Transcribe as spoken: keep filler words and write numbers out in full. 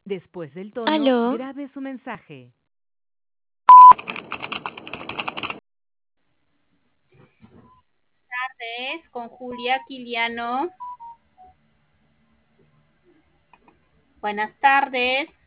Después del tono, Aló, grabe su mensaje. Tardes con Julia Quiliano. Buenas tardes.